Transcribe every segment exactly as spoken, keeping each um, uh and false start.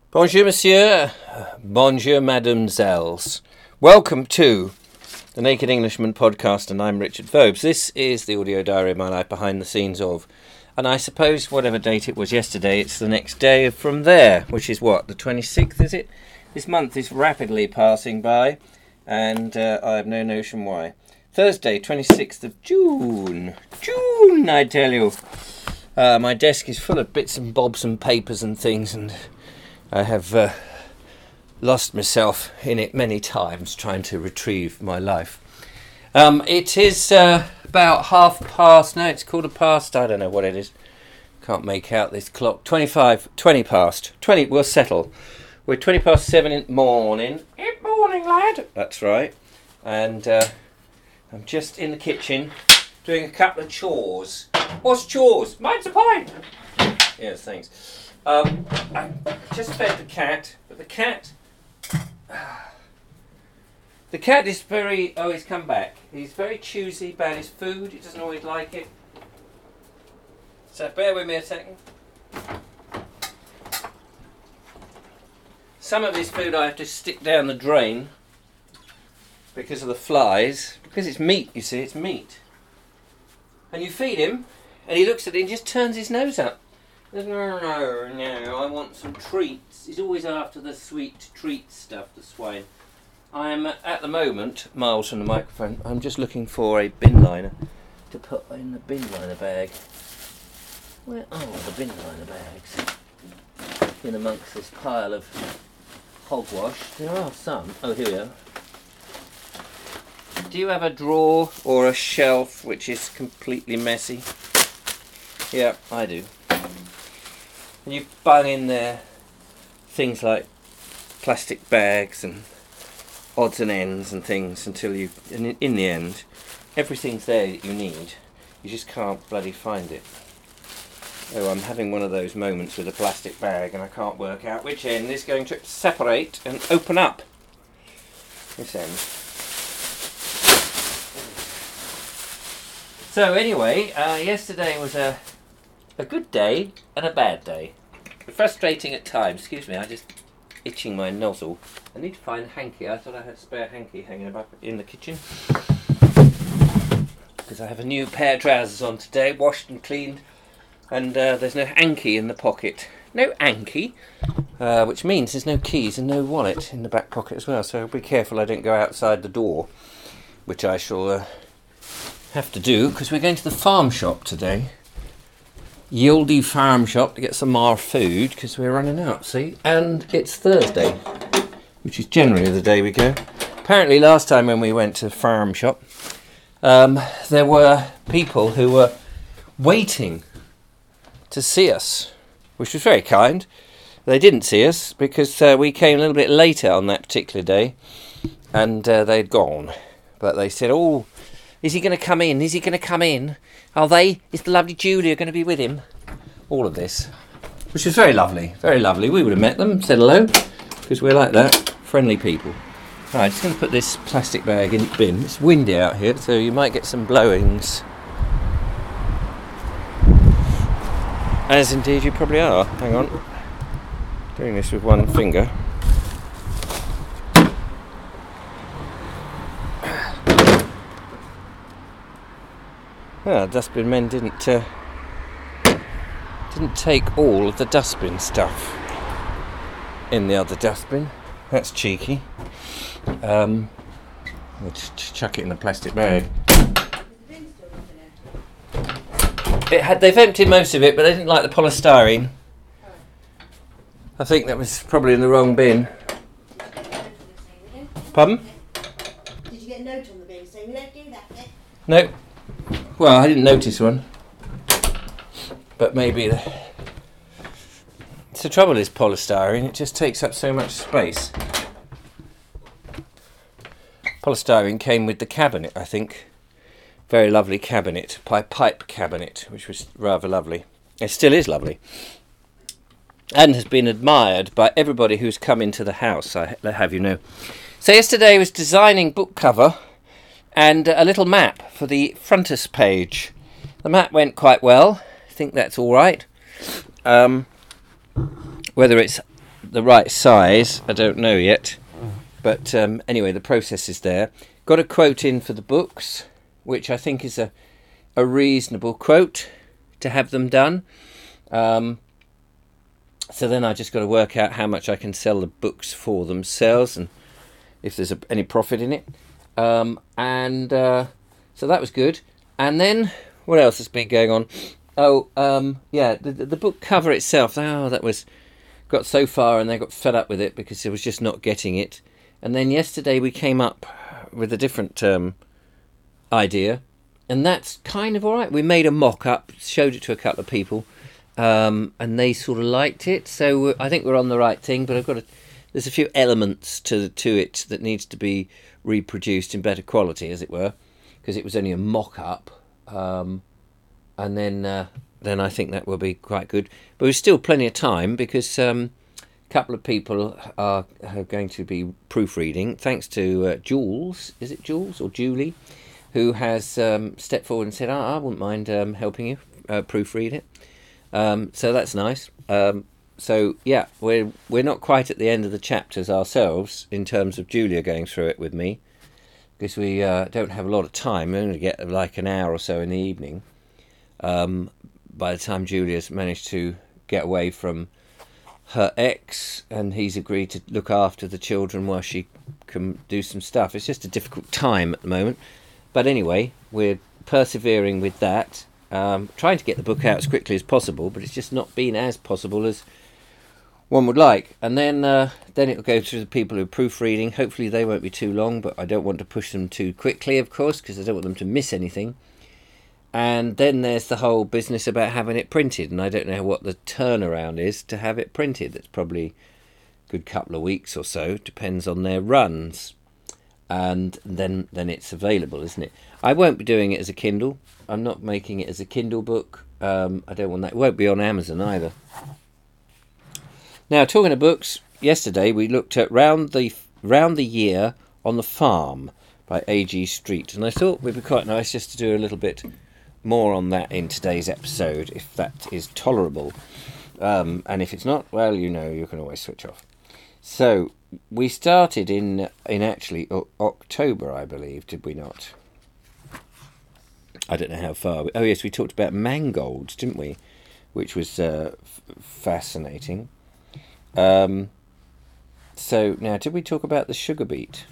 Bonjour, monsieur. Bonjour, mademoiselles. Welcome to the Naked Englishman podcast, and I'm Richard Vobes. This is the audio diary of my life behind the scenes of, and I suppose whatever date it was yesterday, it's the next day from there, which is what, the twenty-sixth, is it? This month is rapidly passing by, and uh, I have no notion why. Thursday, twenty-sixth of June. June, I tell you. Uh, my desk is full of bits and bobs and papers and things, and I have uh, lost myself in it many times trying to retrieve my life. Um, it is uh, about half past, no, it's quarter past, I don't know what it is. Can't make out this clock. twenty-five, twenty past. twenty, we'll settle. We're twenty past seven in the morning. Good morning, lad. That's right. And uh, I'm just in the kitchen doing a couple of chores. What's chores? Mine's a pint. Yes, thanks. Um, I just fed the cat, but the cat, the cat is very, oh, he's come back. He's very choosy about his food. He doesn't always like it. So bear with me a second. Some of his food I have to stick down the drain because of the flies, because it's meat, you see, it's meat. And you feed him, and he looks at it and just turns his nose up. No, no, no, I want some treats. He's always after the sweet treat stuff, the swine. I'm, at the moment, miles from the microphone, I'm just looking for a bin liner to put in the bin liner bag. Where are the bin liner bags? In amongst this pile of hogwash. There are some. Oh, here we are. Do you have a drawer or a shelf which is completely messy? Yeah, I do. And you bung in there things like plastic bags and odds and ends and things until you, and in the end, everything's there that you need. You just can't bloody find it. Oh, I'm having one of those moments with a plastic bag and I can't work out which end is going to separate and open up. This end. So anyway, uh, yesterday was a a good day and a bad day. Frustrating at times. Excuse me, I'm just itching my nozzle. I need to find a hanky. I thought I had a spare hanky hanging up in the kitchen. Because I have a new pair of trousers on today, washed and cleaned. And uh, there's no hanky in the pocket. No hanky. Uh, which means there's no keys and no wallet in the back pocket as well. So be careful I don't go outside the door. Which I shall uh, have to do, because we're going to the farm shop today. Yieldy farm shop to get some more food because we're running out, see? And it's Thursday, which is generally the day we go. Apparently last time when we went to farm shop, um, there were people who were waiting to see us, which was very kind. They didn't see us because uh, we came a little bit later on that particular day and uh, they'd gone. But they said, oh, is he going to come in? Is he going to come in? Are they? Is the lovely Julia going to be with him? All of this. Which was very lovely. Very lovely. We would have met them, said hello, because we're like that. Friendly people. Right, just going to put this plastic bag in the bin. It's windy out here, so you might get some blowings. As indeed you probably are. Hang on. Doing this with one finger. Well, dustbin men didn't uh, didn't take all of the dustbin stuff in the other dustbin. That's cheeky. Um, we'll just chuck it in a plastic bag. It had. They've emptied most of it, but they didn't like the polystyrene. I think that was probably in the wrong bin. Pardon? Did you get a note on the bin saying, don't do that bit? No. Well, I didn't notice one, but maybe the, it's the trouble is polystyrene, it just takes up so much space. Polystyrene came with the cabinet, I think. Very lovely cabinet, pi- pipe cabinet, which was rather lovely. It still is lovely. And has been admired by everybody who's come into the house, I have you know. So yesterday I was designing book cover and a little map for the frontispiece. The map went quite well. I think that's all right. Um, whether it's the right size. I don't know yet. But um, anyway, the process is there. Got a quote in for the books, which I think is a, a reasonable quote to have them done. Um, so then I just got to work out how much I can sell the books for themselves and if there's a, any profit in it. Um, and uh, so that was good. And then what else has been going on? Oh, um, yeah, the, the book cover itself. Oh, that was got so far and they got fed up with it because it was just not getting it. And then yesterday we came up with a different um, idea, and that's kind of all right. We made a mock-up, showed it to a couple of people, um, and they sort of liked it. So I think we're on the right thing. But I've got a, there's a few elements to to it that needs to be reproduced in better quality, as it were, because it was only a mock-up. Um, and then uh, then I think that will be quite good. But there's still plenty of time because. Um, couple of people are, are going to be proofreading, thanks to uh, Jules, is it Jules or Julie, who has um, stepped forward and said, oh, I wouldn't mind um, helping you uh, proofread it. Um, so that's nice. Um, so, yeah, we're, we're not quite at the end of the chapters ourselves in terms of Julia going through it with me, because we uh, don't have a lot of time. We only get like an hour or so in the evening um, by the time Julia's managed to get away from her ex, and he's agreed to look after the children while she can do some stuff. It's just a difficult time at the moment. But anyway, we're persevering with that, um, trying to get the book out as quickly as possible, but it's just not been as possible as one would like. And then uh, then it'll go through the people who are proofreading. Hopefully they won't be too long, but I don't want to push them too quickly, of course, because I don't want them to miss anything. And then there's the whole business about having it printed, and I don't know what the turnaround is to have it printed. It's probably a good couple of weeks or so, depends on their runs. And then then it's available, isn't it? I won't be doing it as a Kindle. I'm not making it as a Kindle book. Um, I don't want that. It won't be on Amazon either. Now, talking of books, yesterday we looked at Round the Round the Year on the Farm by A G Street, and I thought it would be quite nice just to do a little bit more on that in today's episode, if that is tolerable. Um, and if it's not, well, you know, you can always switch off. So, we started in, in actually o- October, I believe, did we not? I don't know how far. We, oh, yes, we talked about mangolds, didn't we? Which was uh, f- fascinating. Um, so, now, did we talk about the sugar beet?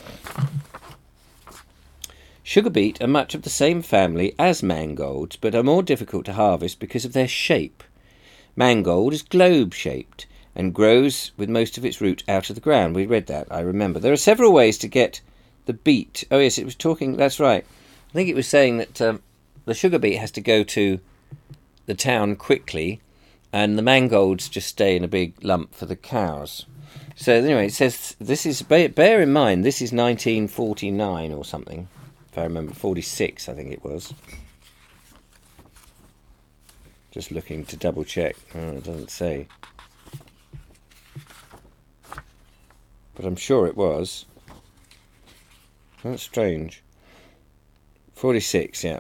Sugar beet are much of the same family as mangolds, but are more difficult to harvest because of their shape. Mangold is globe-shaped and grows with most of its root out of the ground. We read that, I remember. There are several ways to get the beet. Oh, yes, it was talking... That's right. I think it was saying that um, the sugar beet has to go to the town quickly, and the mangolds just stay in a big lump for the cows. So, anyway, it says... This is... Bear in mind, this is nineteen forty-nine or something. If I remember, forty-six, I think it was. Just looking to double check. Oh, it doesn't say. But I'm sure it was. That's strange. forty-six, yeah.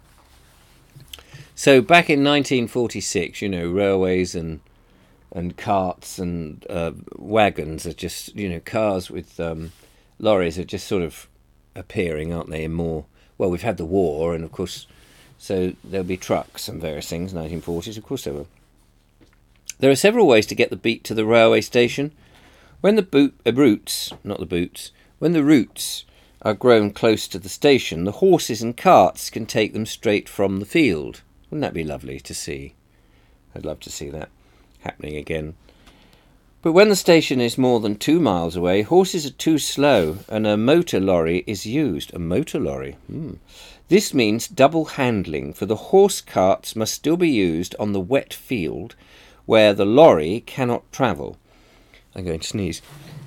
So back in nineteen forty-six, you know, railways and and carts and uh, wagons are just, you know, cars with um, lorries are just sort of appearing, aren't they, in more... Well, we've had the war, and of course, so there'll be trucks and various things, nineteen forties, of course there will. There are several ways to get the beet to the railway station. When the boot, uh, roots, not the boots, when the roots are grown close to the station, the horses and carts can take them straight from the field. Wouldn't that be lovely to see? I'd love to see that happening again. But when the station is more than two miles away, horses are too slow and a motor lorry is used. A motor lorry? Hmm. This means double handling, for the horse carts must still be used on the wet field where the lorry cannot travel. I'm going to sneeze.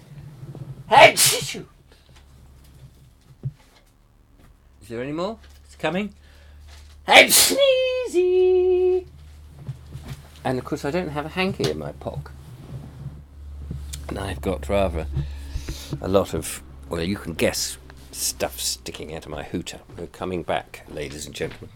Is there any more? It's coming. I'm sneezy. And of course I don't have a hanky in my pock. And I've got rather a lot of, well, you can guess, stuff sticking out of my hooter. We're coming back, ladies and gentlemen.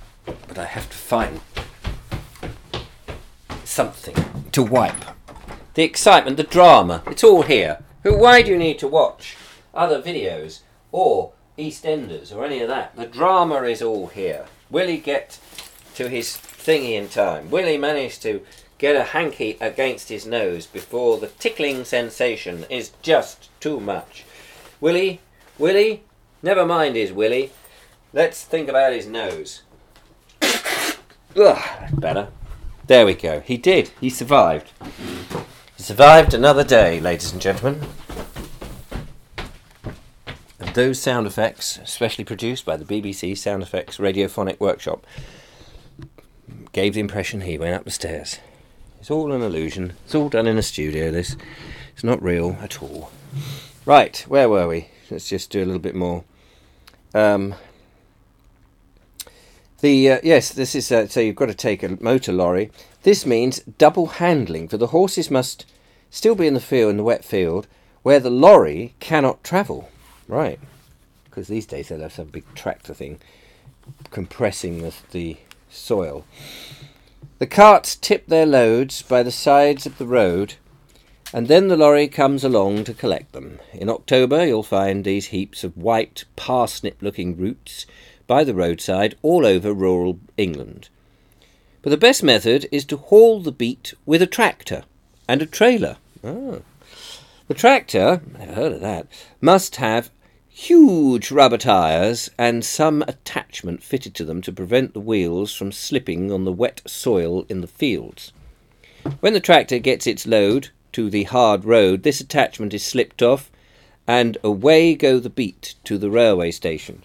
But I have to find something to wipe the excitement, the drama. It's all here. Who? Why do you need to watch other videos or EastEnders or any of that? The drama is all here. Will he get to his thingy in time? Will he manage to get a hanky against his nose before the tickling sensation is just too much? Will he? Will he? Never mind his Willie. Let's think about his nose. Ugh, that's better. There we go. He did. He survived. He survived another day, ladies and gentlemen. And those sound effects, specially produced by the B B C Sound Effects Radiophonic Workshop, gave the impression he went up the stairs. It's all an illusion. It's all done in a studio, this. It's not real at all. Right, where were we? Let's just do a little bit more. Um, the uh, yes, this is uh, so you've got to take a motor lorry. This means double handling, for the horses must still be in the field, in the wet field, where the lorry cannot travel. Right, because these days they'll have some big tractor thing compressing the, the soil. The carts tip their loads by the sides of the road, and then the lorry comes along to collect them. In October you'll find these heaps of white parsnip-looking roots by the roadside all over rural England. But the best method is to haul the beet with a tractor and a trailer. Ah. The tractor, never heard of that, must have huge rubber tyres and some attachment fitted to them to prevent the wheels from slipping on the wet soil in the fields. When the tractor gets its load to the hard road, this attachment is slipped off, and away go the beet to the railway station.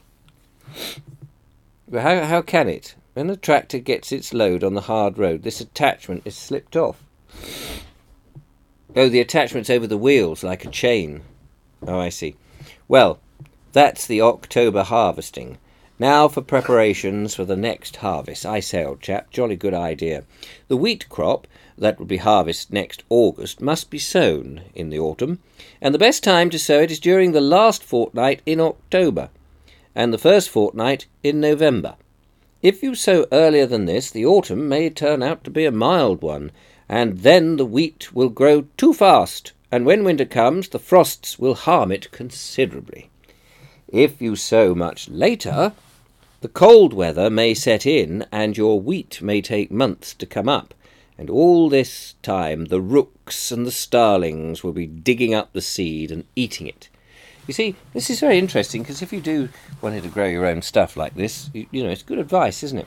But how, how can it? When the tractor gets its load on the hard road, this attachment is slipped off. Oh, the attachment's over the wheels, like a chain. Oh, I see. Well, that's the October harvesting. Now for preparations for the next harvest. I say, old chap, jolly good idea. The wheat crop that will be harvested next August must be sown in the autumn, and the best time to sow it is during the last fortnight in October, and the first fortnight in November. If you sow earlier than this, the autumn may turn out to be a mild one, and then the wheat will grow too fast, and when winter comes, the frosts will harm it considerably. If you sow much later, the cold weather may set in, and your wheat may take months to come up, and all this time the rooks and the starlings will be digging up the seed and eating it. You see, this is very interesting, because if you do wanted to grow your own stuff like this, you, you know, it's good advice, isn't it?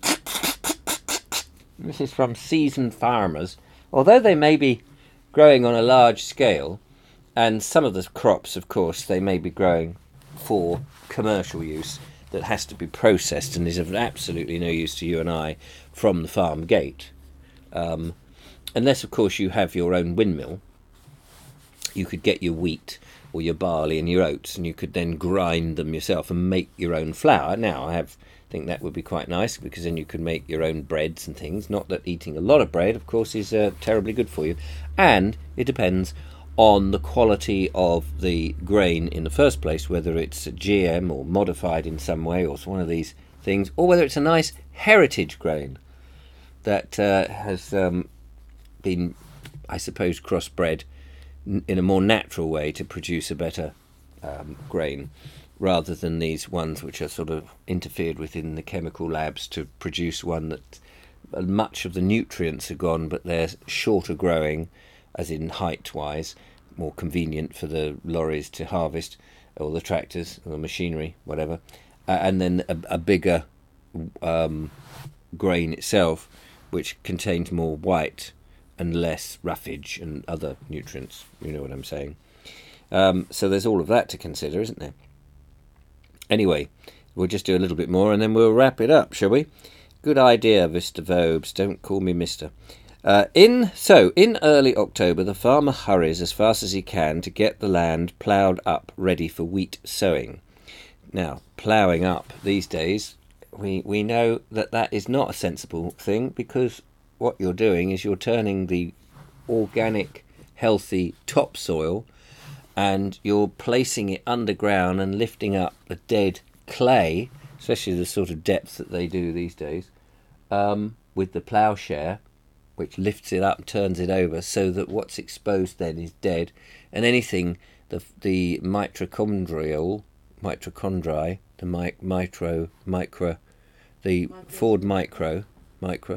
This is from seasoned farmers. Although they may be growing on a large scale, and some of the crops, of course, they may be growing for commercial use that has to be processed and is of absolutely no use to you and I from the farm gate. Um, unless, of course, you have your own windmill. You could get your wheat or your barley and your oats, and you could then grind them yourself and make your own flour. Now, I have think that would be quite nice, because then you could make your own breads and things. Not that eating a lot of bread, of course, is uh, terribly good for you. And it depends on the quality of the grain in the first place, whether it's G M or modified in some way, or it's one of these things, or whether it's a nice heritage grain that uh, has um, been, I suppose, crossbred n- in a more natural way to produce a better um, grain, rather than these ones which are sort of interfered with in the chemical labs to produce one that uh, much of the nutrients are gone, but they're shorter growing, as in height-wise, more convenient for the lorries to harvest, or the tractors, or the machinery, whatever, uh, and then a, a bigger um, grain itself, which contains more white and less roughage and other nutrients. You know what I'm saying. Um, so there's all of that to consider, isn't there? Anyway, we'll just do a little bit more and then we'll wrap it up, shall we? Good idea, Mister Vobes. Don't call me Mister Uh, in so, in early October, the farmer hurries as fast as he can to get the land ploughed up, ready for wheat sowing. Now, ploughing up these days, we, we know that that is not a sensible thing, because what you're doing is you're turning the organic, healthy topsoil, and you're placing it underground and lifting up the dead clay, especially the sort of depth that they do these days, um, with the ploughshare, which lifts it up, turns it over, so that what's exposed then is dead, and anything, the the mitochondrial, mitochondri, the mi- mitro, micro, the micro. Ford micro, micro.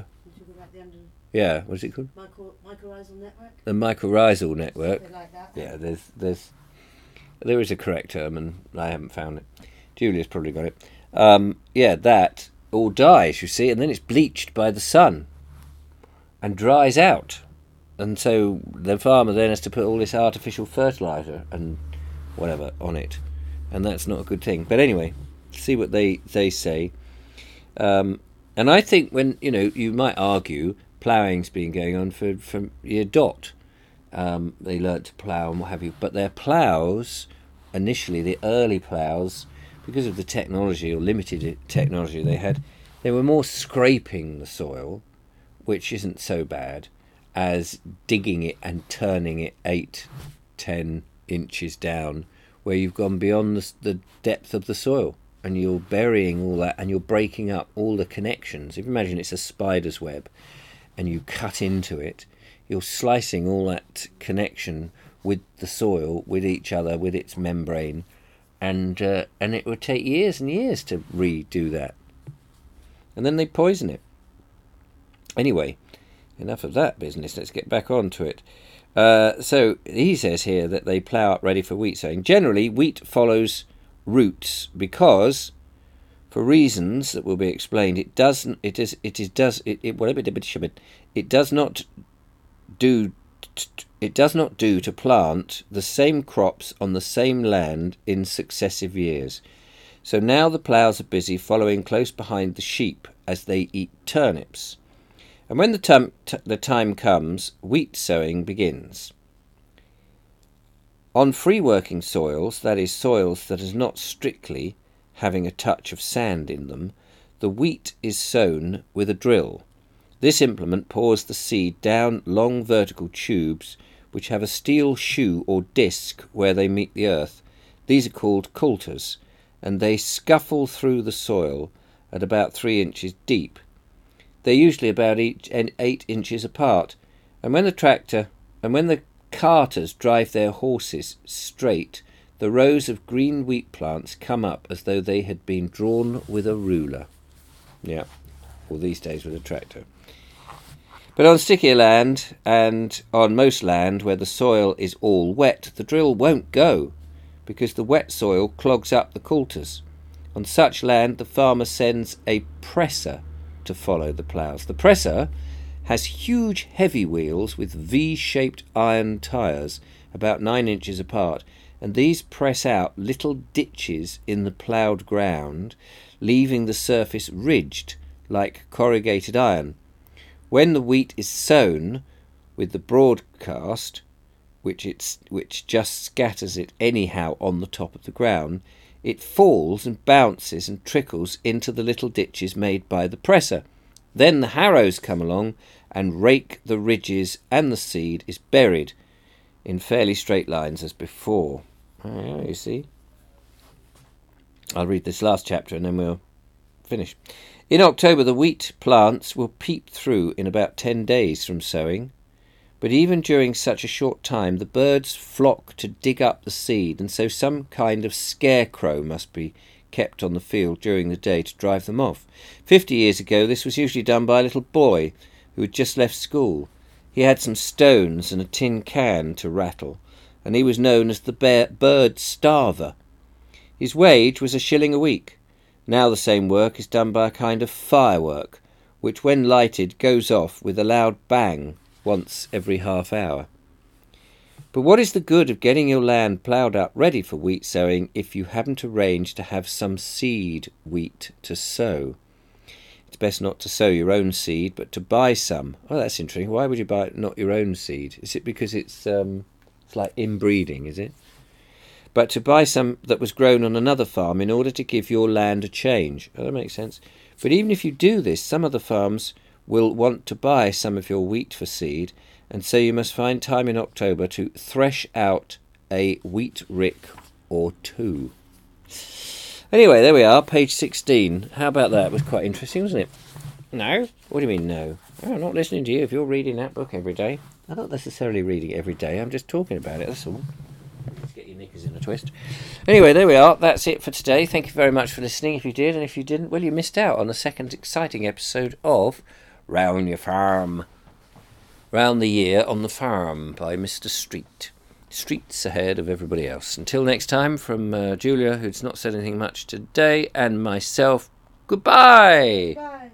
Yeah, what's it called? Micro, mycorrhizal network. The mycorrhizal network. Something like that. Yeah, there's there's there is a correct term, and I haven't found it. Julia's probably got it. Um, yeah, that all dies, you see, and then it's bleached by the sun and dries out, and so the farmer then has to put all this artificial fertilizer and whatever on it, and that's not a good thing. But anyway, see what they they say. Um, and I think when you know, you might argue. Ploughing's been going on for from year dot. Um, they learnt to plough and what have you, but their ploughs, initially the early ploughs, because of the technology or limited technology they had, they were more scraping the soil, which isn't so bad, as digging it and turning it eight, ten inches down, where you've gone beyond the, the depth of the soil, and you're burying all that, and you're breaking up all the connections. If you imagine it's a spider's web, and you cut into it, you're slicing all that connection with the soil, with each other, with its membrane, and uh, and it would take years and years to redo that. And then they poison it. Anyway, enough of that business. Let's get back on to it. Uh, so he says here that they plough up ready for wheat sowing. Generally, wheat follows roots because, for reasons that will be explained, it doesn't. It is. It is. Does it? It whatever it. It does not do. It does not do to plant the same crops on the same land in successive years. So now the ploughs are busy following close behind the sheep as they eat turnips. And when the, tum- t- the time comes, wheat sowing begins. On free working soils, that is, soils that is not strictly having a touch of sand in them, the wheat is sown with a drill. This implement pours the seed down long vertical tubes which have a steel shoe or disc where they meet the earth. These are called coulters, and they scuffle through the soil at about three inches deep. They're usually about each and eight inches apart, and when the tractor and when the carters drive their horses straight, the rows of green wheat plants come up as though they had been drawn with a ruler. Yeah, or these days with a tractor. But on stickier land, and on most land where the soil is all wet, the drill won't go, because the wet soil clogs up the coulters. On such land, the farmer sends a presser to follow the ploughs. The presser has huge heavy wheels with V-shaped iron tyres about nine inches apart, and these press out little ditches in the ploughed ground, leaving the surface ridged like corrugated iron. When the wheat is sown with the broadcast, which it's which just scatters it anyhow on the top of the ground, it falls and bounces and trickles into the little ditches made by the presser. Then the harrows come along and rake the ridges, and the seed is buried in fairly straight lines as before. Oh, yeah, you see. I'll read this last chapter and then we'll finish. In October, the wheat plants will peep through in about ten days from sowing. But even during such a short time, the birds flock to dig up the seed, and so some kind of scarecrow must be kept on the field during the day to drive them off. Fifty years ago, this was usually done by a little boy who had just left school. He had some stones and a tin can to rattle, and he was known as the bear- bird starver. His wage was a shilling a week. Now the same work is done by a kind of firework, which when lighted goes off with a loud bang once every half hour. But what is the good of getting your land ploughed up ready for wheat sowing if you haven't arranged to have some seed wheat to sow? It's best not to sow your own seed, but to buy some. Oh, that's interesting. Why would you buy not your own seed? Is it because it's um, it's like inbreeding, is it? But to buy some that was grown on another farm in order to give your land a change. Oh, that makes sense. But even if you do this, some other farms will want to buy some of your wheat for seed, and so you must find time in October to thresh out a wheat rick or two. Anyway, there we are, page sixteen. How about that? It was quite interesting, wasn't it? No? What do you mean, no? Oh, I'm not listening to you if you're reading that book every day. I'm not necessarily reading it every day, I'm just talking about it, that's all. Get your knickers in a twist. Anyway, there we are. That's it for today. Thank you very much for listening. If you did, and if you didn't, well, you missed out on the second exciting episode of Round Your Farm. Round the Year on the Farm by Mister Street. Streets ahead of everybody else. Until next time, from uh, Julia, who's not said anything much today, and myself, goodbye! Bye.